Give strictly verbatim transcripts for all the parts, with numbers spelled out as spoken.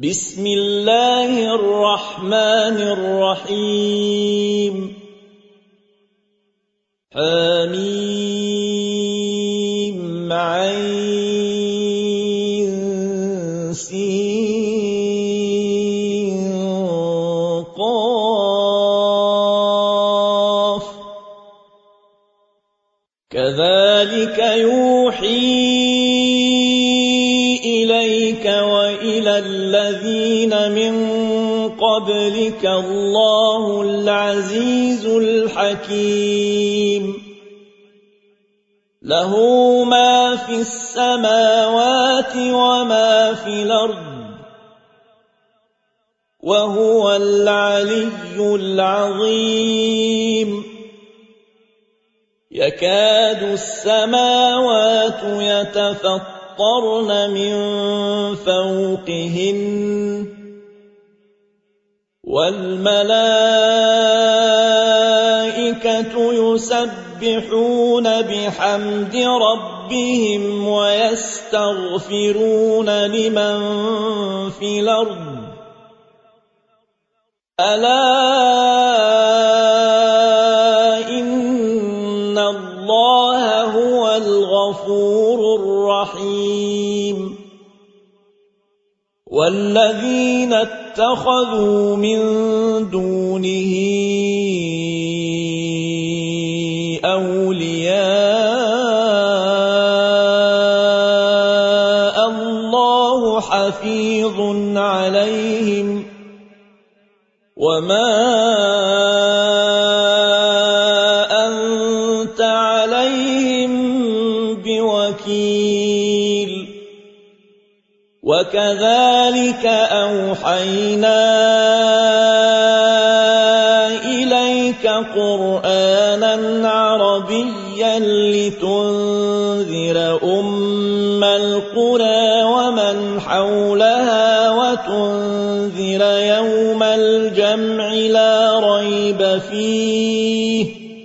بسم الله الرحمن الرحيم حميم عين سين قاف كذلك يوحي إليك وإلى الذين من قبلك الله العزيز الحكيم له ما في السماوات وما في الأرض وهو العلي العظيم يكاد السماوات يتفطرن من فوقهن والملائكة يسبحون بحمد ربهم ويستغفرون لمن في الأرض ألا إن الله هو الغفور الرحيم والذين اتخذوا من دونه أولياء الله حفيظ عليهم وما أنت عليهم بوكيل وكذلك أوحينا إليك قرآنا عربيا لتنذر أم القرى ومن حولها وتنذر يوم الجمع لا ريب فيه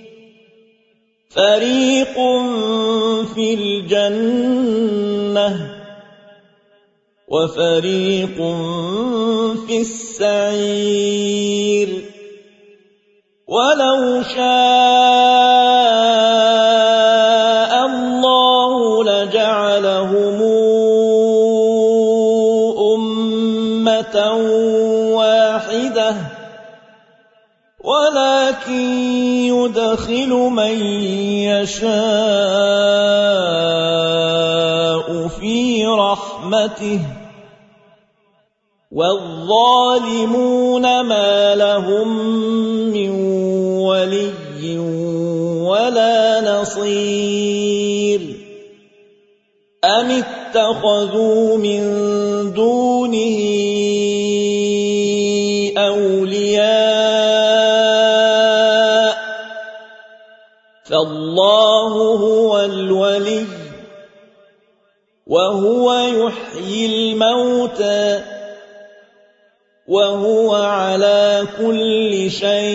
فريق في الجنة وفريق في السعير ولو شاء الله لجعلهم أمة واحدة ولكن يدخل من يشاء في رحمته والظالمون ما لهم من ولي ولا نصير أم اتخذوا من دونه أولياء فالله هو الولي وهو يحيي الموتى وهو على كل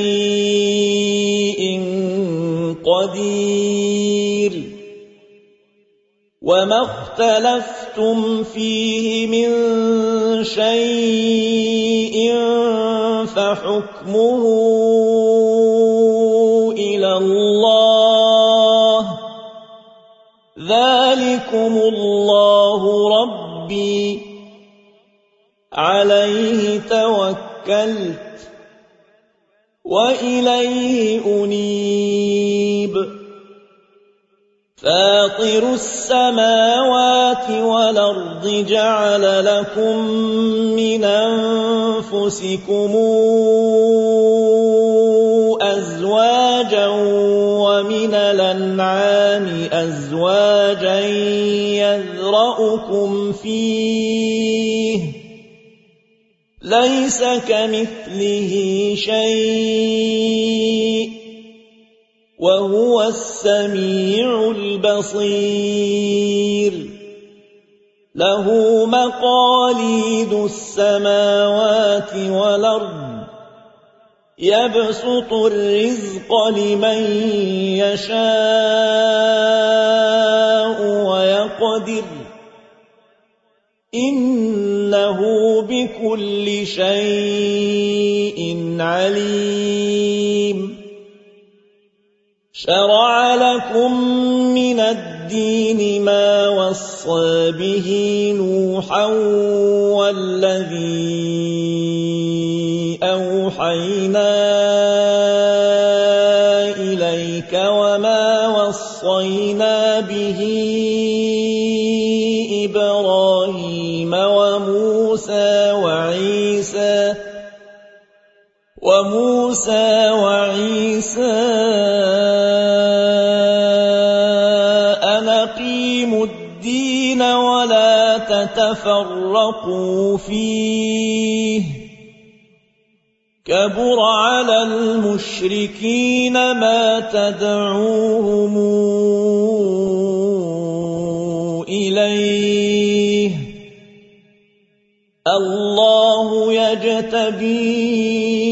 شيء قدير وما اختلفتم فيه من شيء فحكمه إلى الله ذلكم الله ربي عليه توكلت وإليه أنيب فاطر السماوات والأرض جعل لكم من أنفسكم أزواجا ومن الأنعام أزواجا يذرأكم فيه ليس كمثله شيء وهو السميع البصير له مقاليد السماوات والأرض يبسط الرزق لمن يشاء ويقدر إن إنه بكل شيء عليم شرع لكم من الدين ما وصى به نوحا والذي أوحينا إليك وما وصينا به إبراهيم وموسى وعيسى وموسى وعيسى أن أقيموا الدين ولا تتفرقوا فيه كبر على المشركين ما تدعوهم إليه الله يجتبي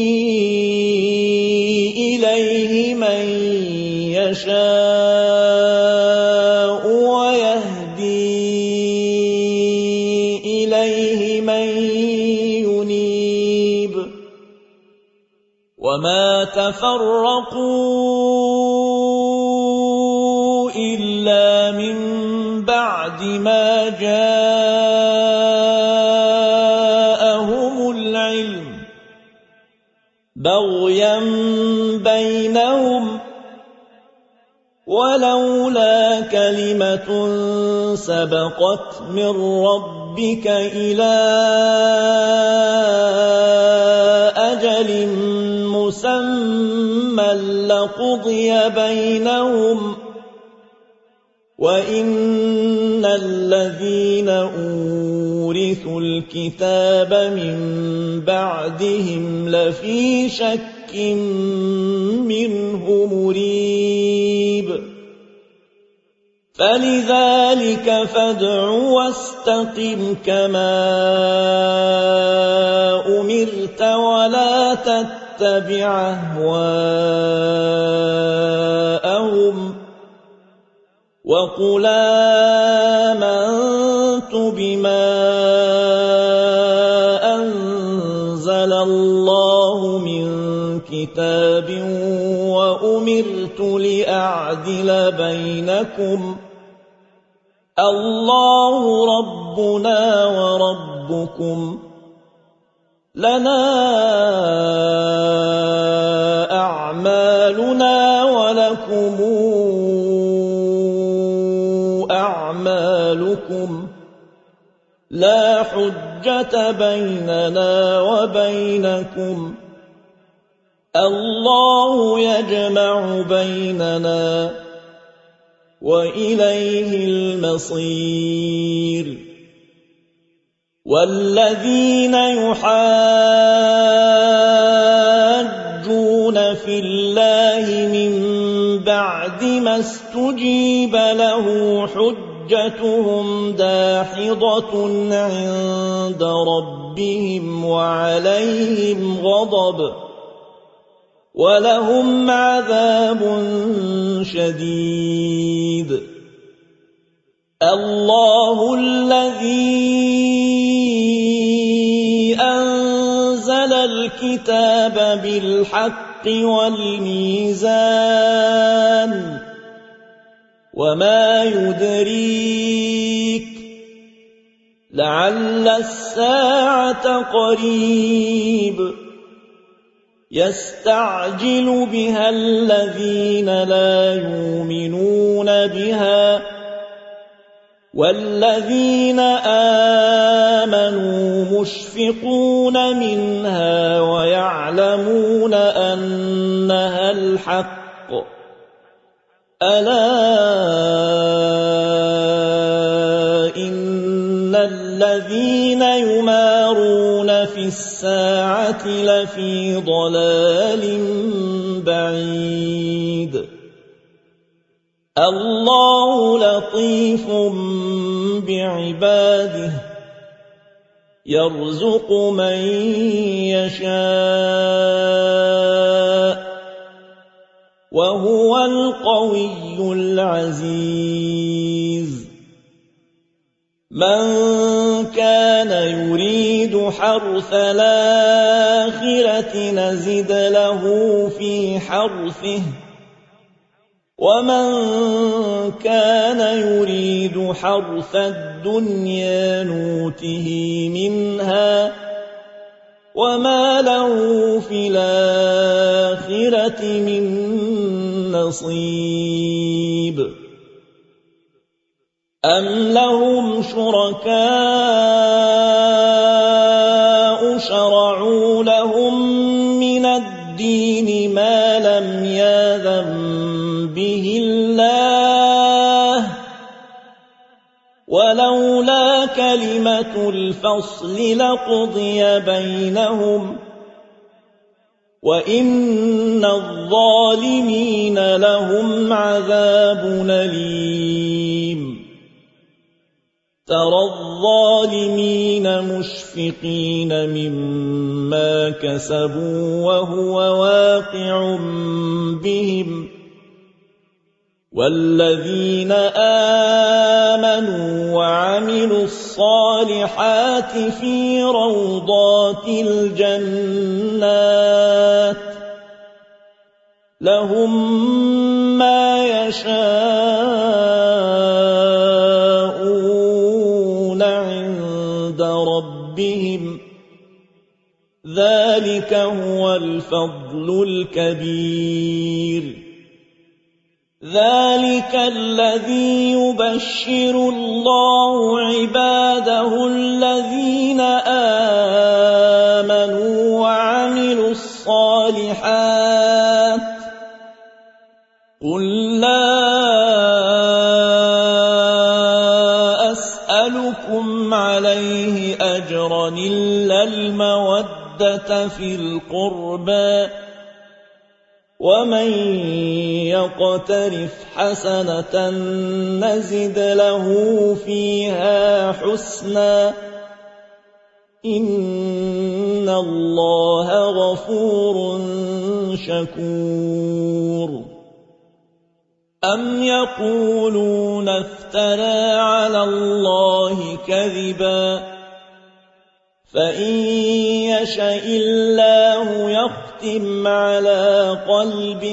إليه من يشاء ويهدي إليه من ينيب وما تفرقوا إلا من بعد ما جاءهم العلم بغيا بينهم ولولا كلمة سبقت من ربك إلى أجل مسمى لقضي بينهم وإن الذين أورثوا الكتاب من بعدهم لفي شك منه مريب فلذلك فادع واستقم كما أمرت ولا تتبع أهواءهم وقل آمنت بما أنزل الله من كتاب وأمرت لأعدل بينكم الله ربنا وربكم لنا أعمالنا ولكم أعمالكم لا حجة بيننا وبينكم الله يجمع بيننا وإليه المصير والذين يحاجون في الله من بعد ما استجيب له حجتهم داحضة عند ربهم وعليهم غضب ولهم عذاب شديد الله الذي أنزل الكتاب بالحق والميزان وما يدريك لعل الساعة قريب يستعجل بها الذين لا يؤمنون بها والذين آمنوا مشفقون منها ويعلمون أنها الحق ألا إن الذين يمارون في الساعة لفي ضلال بعيد الله لطيف بعباده يرزق من يشاء وهو القوي العزيز من كان يريد حرث الآخرة نزد له في حرثه ومن كان يريد حرث الدنيا نوته منها وما له في الآخرة من نصيب أم لهم شركاء شرعوا لهم من الدين ما لم يأذن به الله ولولا كلمة الفصل لقضي بينهم وإن الظالمين لهم عذاب أليم ترى الظالمين مشفقين مما كسبوا وهو واقع بهم والذين آمنوا وعملوا الصالحات في روضات الجنات لهم ما يشاءون عند ربهم ذلك هو الفضل الكبير ذلك الذي يبشر الله عباده الذين آمنوا وعملوا الصالحات قل لا أسألكم عليه أجرا إلا المودة في القربى ومن يقترف حسنة نزد له فيها حسنا إن الله غفور شكور أم يقولون افترى على الله كذبا فإن يشاء الله يختم على قلبك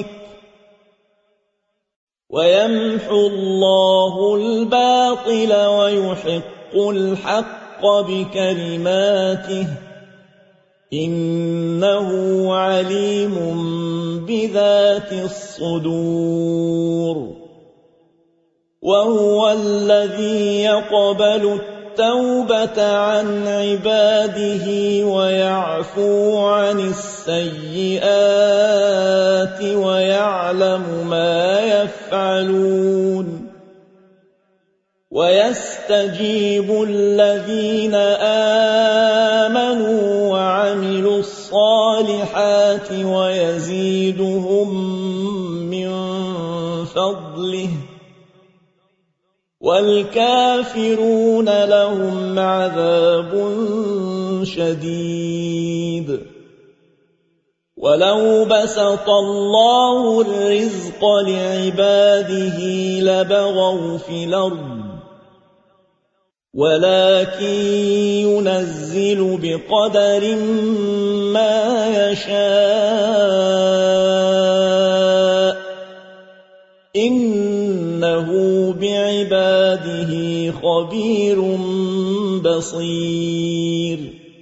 ويمحو الله الباطل ويحق الحق بكلماته إنه عليم بذات الصدور وهو الذي يقبل التوبة عن عباده ويعفو عن السيئات ويعلم ما يفعلون ويستجيب الذين آمنوا وعملوا الصالحات ويزيدهم من فضله والكافرون لهم عذاب شديد ولو بسط الله الرزق لعباده لبغوا في الأرض ولكن ينزل بقدر ما يشاء إنه بعباده خبير بصير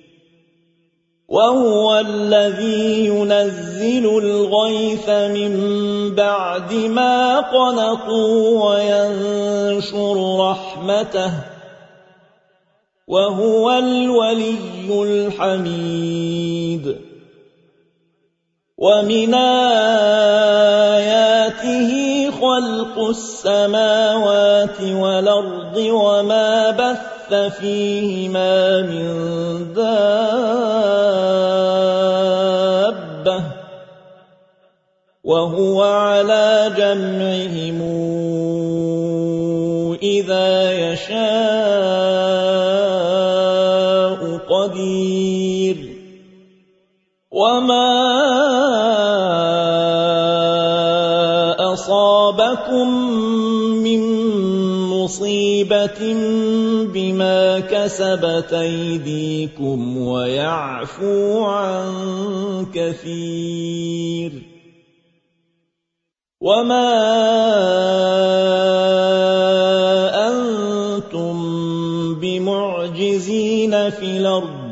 وهو الذي ينزل الغيث من بعد ما قنطوا وينشر رحمته وهو الولي الحميد ومن آياته خلق السماوات والأرض وما بث فيهما من دابة وهو على جمعهم إذا يشاء قدير وما أصابكم من مصيبة بما كسبت أيديكم ويعفو عن كثير. وما أنتم بمعجزين في الأرض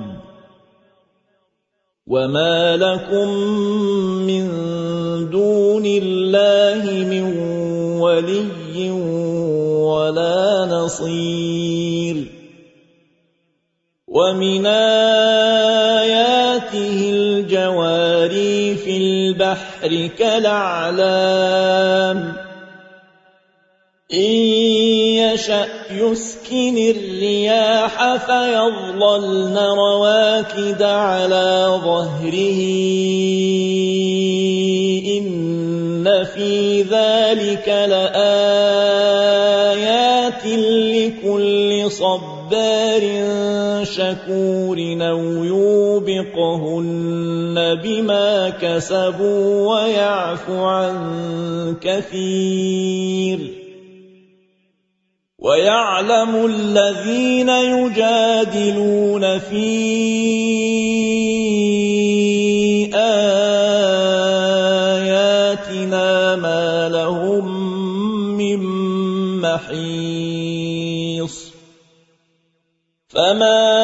وما لكم من دون الله من ولي ولا نصير. ومن آياته الجواري في البحر كالأعلام إن يشأ يسكن الرياح فيظللن رواكد على ظهره إن في ذلك لآيات لكل صبار شكور أو يوبقهن بما كسبوا ويعفو عن كثير. ويعلم الذين يجادلون في آياتنا ما لهم من محيص. فما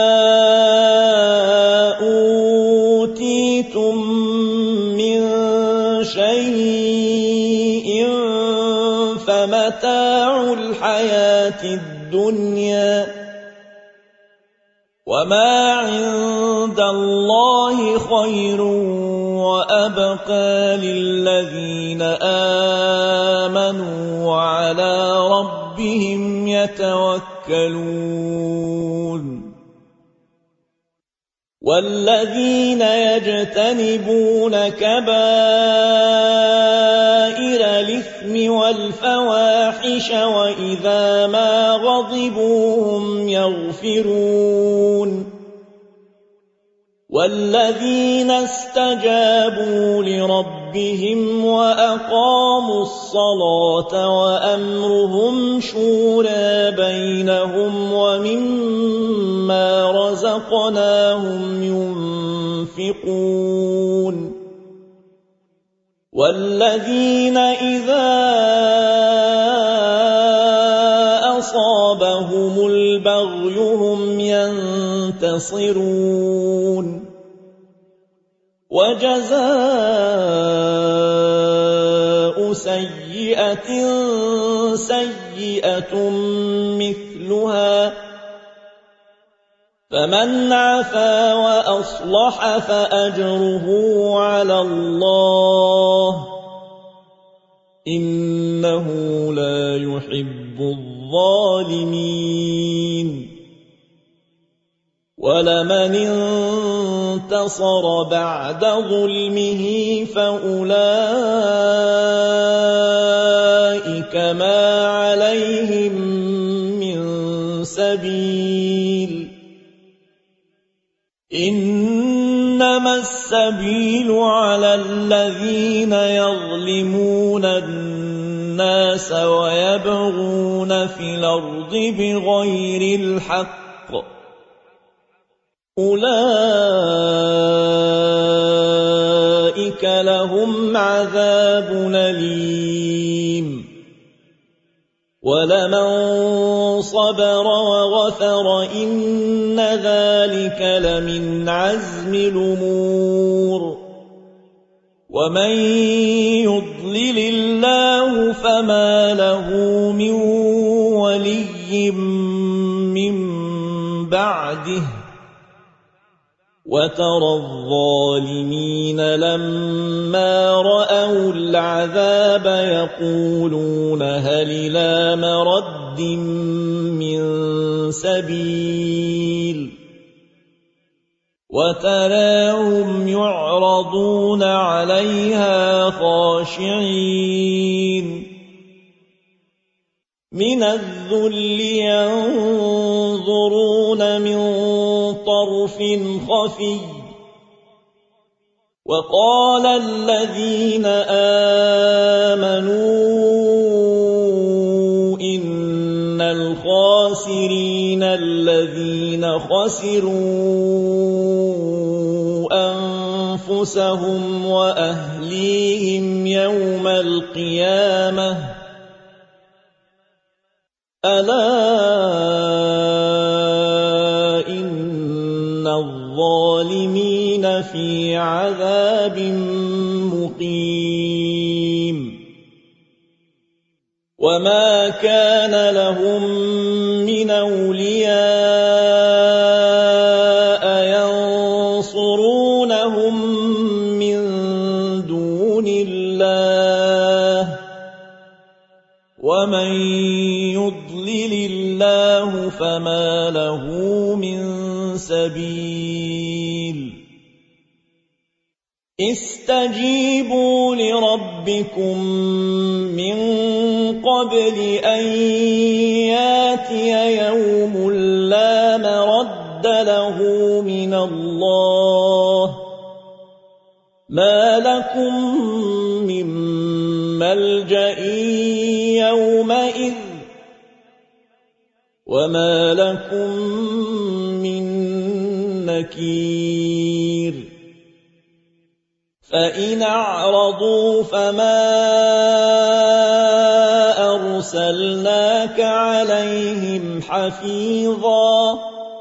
أوتيتم من شيء فمتاع الحياة الدنيا وما عند الله خير وأبقى للذين آمنوا وعلى ربهم يتوكلون. والذين يجتنبون كبائر الإثم والفواحش وإذا ما غضبوا هم يغفرون. والذين استجابوا لربهم وأقاموا الصلاة وأمرهم شورى بينهم ومما رزقناهم ينفقون. والذين إذا أصابهم البغي هم ينتصرون. وجزاء سيئة سيئة مثلها فمن عفا وأصلح فأجره على الله إنه لا يحب الظالمين. ولمن انتصر بعد ظلمه فأولئك ما عليهم من سبيل إنما السبيل على الذين يظلمون الناس ويبغون في الأرض بغير الحق أولئك لهم عذاب أليم. ولمن صبر وغفر إن ذلك لمن عزم الأمور. ومن يضلل الله فما له من ولي من بعده وترى الظالمين لما رأوا العذاب يقولون هل إلى مرد من سبيل وتراهم يعرضون عليها خاشعين من الذل ينظرون من طرف خفي وقال الذين آمنوا إن الخاسرين الذين خسروا أنفسهم وأهليهم يوم القيامة ألا إن الظالمين في عذاب مقيم وما كان لهم من أولياء ينصرونهم من دون الله ومن يضلل الله فما له من سبيل استجيبوا لربكم من قبل أن ياتي يوم لا مرد له من الله ما لكم من ملجأ يومئذ وما لكم من نكير فإن أعرضوا فما أرسلناك عليهم حفيظا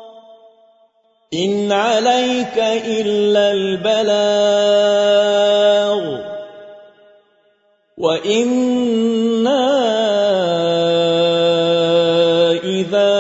إن عليك إلا البلاغ وإنا إذا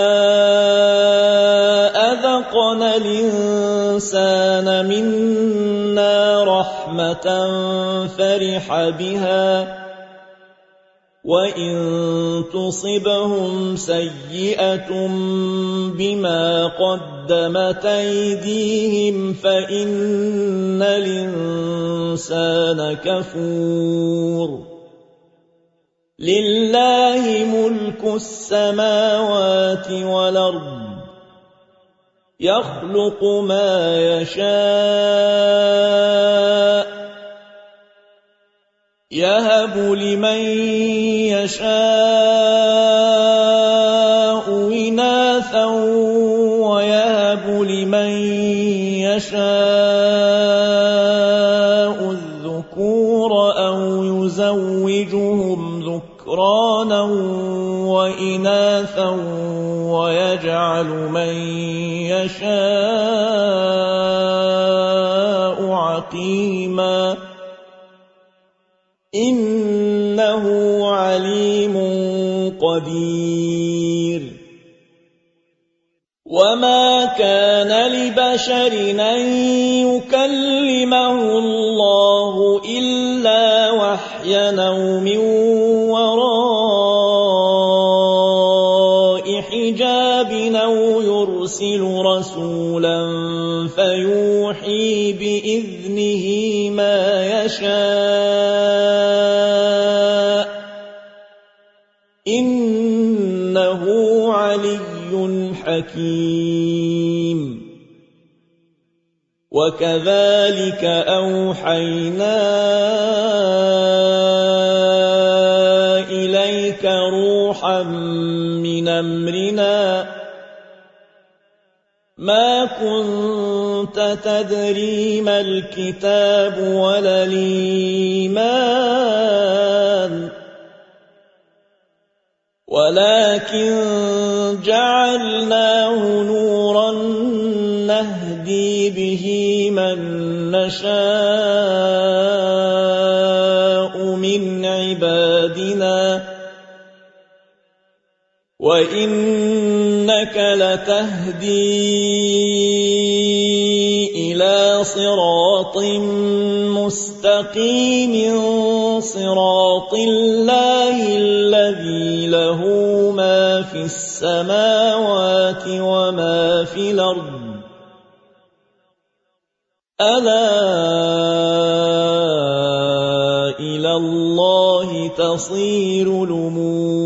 أذقنا الإنسان منا رحمة فرح بها وإن تصبهم سيئة بما قدمت أيديهم فإن الإنسان كفور لله ملك السماوات والأرض يخلق ما يشاء يهب لمن يشاء إناثا ويهب لمن يشاء الذكور أو يزوجهم ذكرانا وإناثا ويجعل من يشاء عقيما إنه عليم قدير وما كان لبشر أن يكلمه الله إلا وحيا أو من وراء حجاب أو يرسل رسولا فيوحي بإذنه ما يشاء إنه علي حكيم وكذلك أوحينا إليك روحا من أمرنا ما كنت تدري ما الكتاب ولا الإيمان ولكن جعلناه نورا نهدي به من نشاء من عبادنا وإنك لتهدي إلى صراط مستقيم صراط الله الذي له ما في السماوات وما في الأرض ألا إلى الله تصير الأمور